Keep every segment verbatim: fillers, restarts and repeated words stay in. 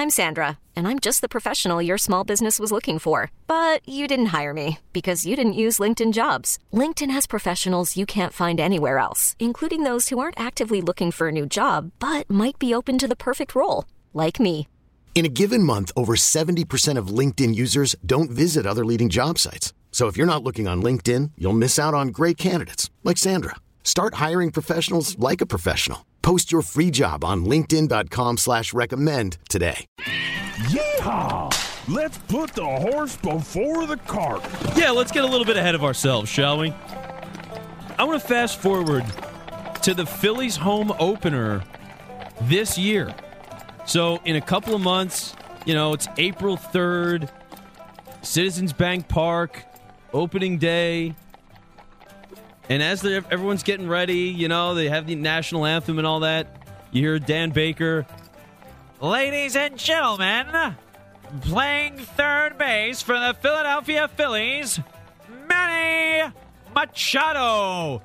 I'm Sandra, and I'm just the professional your small business was looking for. But you didn't hire me because you didn't use LinkedIn Jobs. LinkedIn has professionals you can't find anywhere else, including those who aren't actively looking for a new job, but might be open to the perfect role, like me. In a given month, over seventy percent of LinkedIn users don't visit other leading job sites. So if you're not looking on LinkedIn, you'll miss out on great candidates like Sandra. Start hiring professionals like a professional. Post your free job on linkedin dot com slash recommend today. Yeehaw! Let's put the horse before the cart. Yeah, let's get a little bit ahead of ourselves, shall we? I want to fast forward to the Phillies home opener this year. So in a couple of months, you know, it's April third, Citizens Bank Park, opening day. And as everyone's getting ready, you know, they have the national anthem and all that. You hear Dan Baker. Ladies and gentlemen, playing third base for the Philadelphia Phillies, Manny Machado.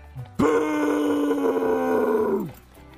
Boo!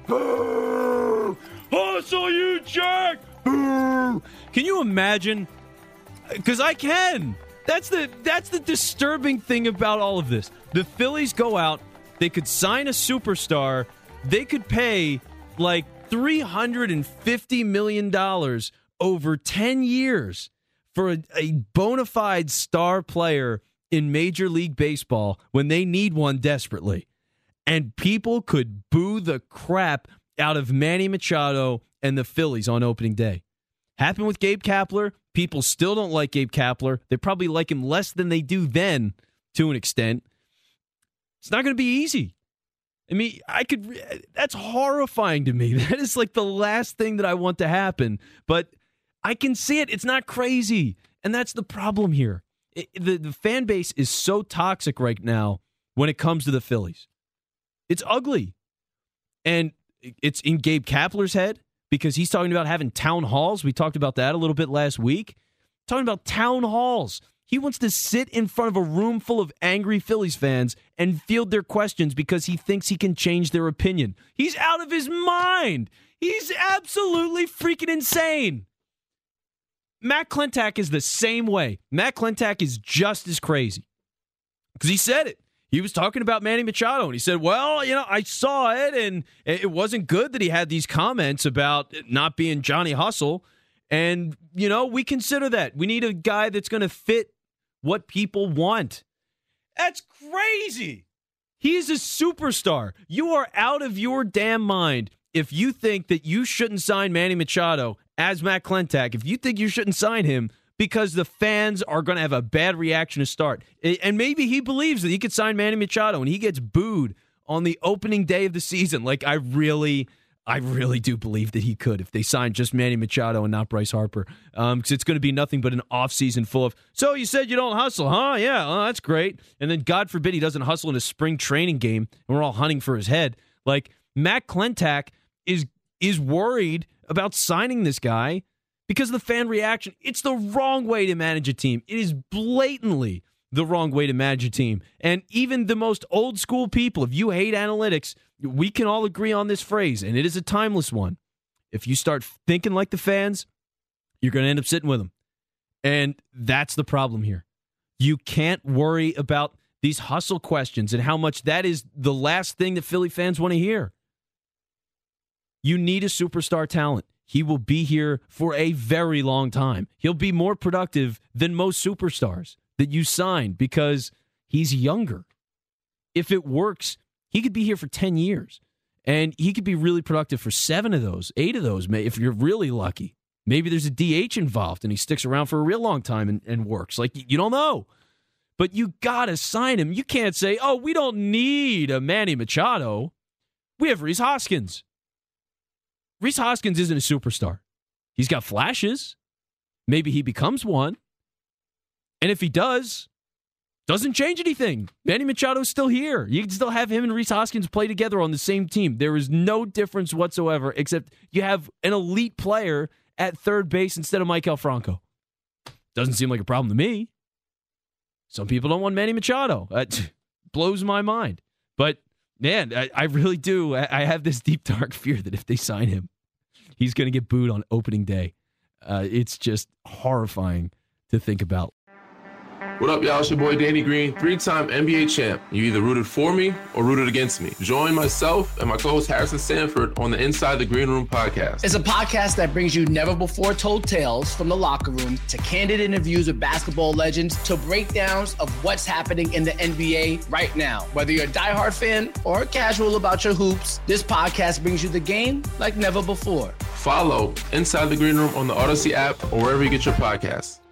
Boo! Hustle, you jerk! Boo! Can you imagine? Because I can. That's the that's the disturbing thing about all of this. The Phillies go out, they could sign a superstar, they could pay like three hundred fifty million dollars over ten years for a, a bona fide star player in Major League Baseball when they need one desperately. And people could boo the crap out of Manny Machado and the Phillies on opening day. Happened with Gabe Kapler. People still don't like Gabe Kapler. They probably like him less than they do then, to an extent. It's not going to be easy. I mean, I could. That's horrifying to me. That is like the last thing that I want to happen. But I can see it. It's not crazy. And that's the problem here. It, the, the fan base is so toxic right now when it comes to the Phillies. It's ugly. And it's in Gabe Kapler's head, because he's talking about having town halls. We talked about that a little bit last week. Talking about town halls. He wants to sit in front of a room full of angry Phillies fans and field their questions because he thinks he can change their opinion. He's out of his mind. He's absolutely freaking insane. Matt Klentak is the same way. Matt Klentak is just as crazy. Because he said it. He was talking about Manny Machado, and he said, well, you know, I saw it, and it wasn't good that he had these comments about not being Johnny Hustle. And, you know, we consider that. We need a guy that's going to fit what people want. That's crazy. He's a superstar. You are out of your damn mind if you think that you shouldn't sign Manny Machado as Matt Klentak. If you think you shouldn't sign him because the fans are going to have a bad reaction to start. And maybe he believes that he could sign Manny Machado and he gets booed on the opening day of the season. Like, I really, I really do believe that he could if they sign just Manny Machado and not Bryce Harper. Um, because it's going to be nothing but an offseason full of, so you said you don't hustle, huh? Yeah, well, that's great. And then God forbid he doesn't hustle in a spring training game and we're all hunting for his head. Like, Matt Klentak is is worried about signing this guy because of the fan reaction. It's the wrong way to manage a team. It is blatantly the wrong way to manage a team. And even the most old school people, if you hate analytics, we can all agree on this phrase, and it is a timeless one. If you start thinking like the fans, you're going to end up sitting with them. And that's the problem here. You can't worry about these hustle questions and how much that is the last thing that Philly fans want to hear. You need a superstar talent. He will be here for a very long time. He'll be more productive than most superstars that you sign because he's younger. If it works, he could be here for ten years. And he could be really productive for seven of those, eight of those, if you're really lucky. Maybe there's a D H involved and he sticks around for a real long time and, and works. Like, you don't know. But you got to sign him. You can't say, oh, we don't need a Manny Machado. We have Rhys Hoskins. Rhys Hoskins isn't a superstar. He's got flashes. Maybe he becomes one. And if he does, doesn't change anything. Manny Machado's still here. You can still have him and Rhys Hoskins play together on the same team. There is no difference whatsoever, except you have an elite player at third base instead of Maikel Franco. Doesn't seem like a problem to me. Some people don't want Manny Machado. That blows my mind. But, man, I, I really do. I, I have this deep, dark fear that if they sign him, he's going to get booed on opening day. Uh, it's just horrifying to think about. What up, y'all? It's your boy Danny Green, three-time N B A champ. You either rooted for me or rooted against me. Join myself and my co-host Harrison Sanford on the Inside the Green Room podcast. It's a podcast that brings you never-before-told tales from the locker room to candid interviews with basketball legends to breakdowns of what's happening in the N B A right now. Whether you're a diehard fan or casual about your hoops, this podcast brings you the game like never before. Follow Inside the Green Room on the Odyssey app or wherever you get your podcasts.